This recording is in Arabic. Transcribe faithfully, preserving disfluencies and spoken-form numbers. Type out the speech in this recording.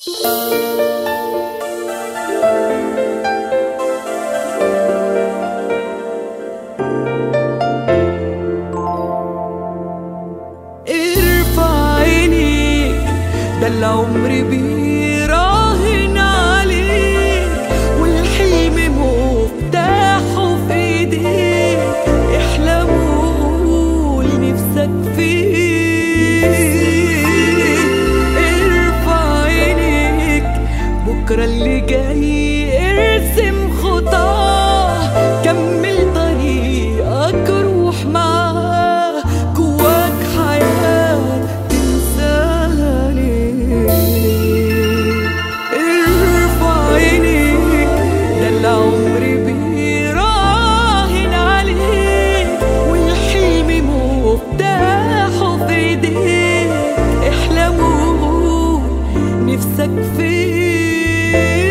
ارفع عينيك، ده العمر بيراهن عليك، والحلم مفتاحه في ايديك. احلم وقول نفسك فيه. ارفع عينيك، بكرة اللي جاي ارسم خطاه، كمل طريقك روح معاه، جواك حياة تنساها ليه. ارفع عينيك، ده العمر بيراهن عليك، والحلم مفتاحه في ايديك. احلم وقول نفسك فيه.